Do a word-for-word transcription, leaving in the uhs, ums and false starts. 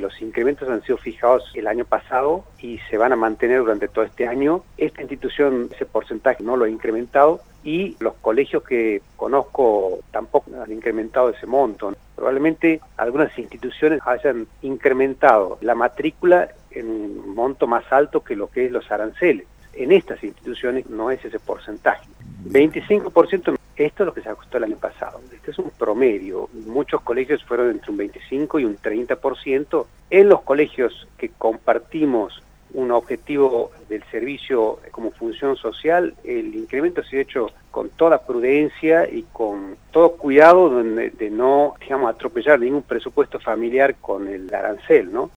los incrementos han sido fijados el año pasado y se van a mantener durante todo este año. Esta institución ese porcentaje no lo ha incrementado y los colegios que conozco tampoco han incrementado ese monto. Probablemente algunas instituciones hayan incrementado la matrícula en un monto más alto que lo que es los aranceles. En estas instituciones no es ese porcentaje. veinticinco por ciento, esto es lo que se ajustó el año pasado. Este es un promedio. Muchos colegios fueron entre un veinticinco y un treinta por ciento. En los colegios que compartimos un objetivo del servicio como función social, el incremento se ha hecho con toda prudencia y con todo cuidado de, de no, digamos, atropellar ningún presupuesto familiar con el arancel, ¿no?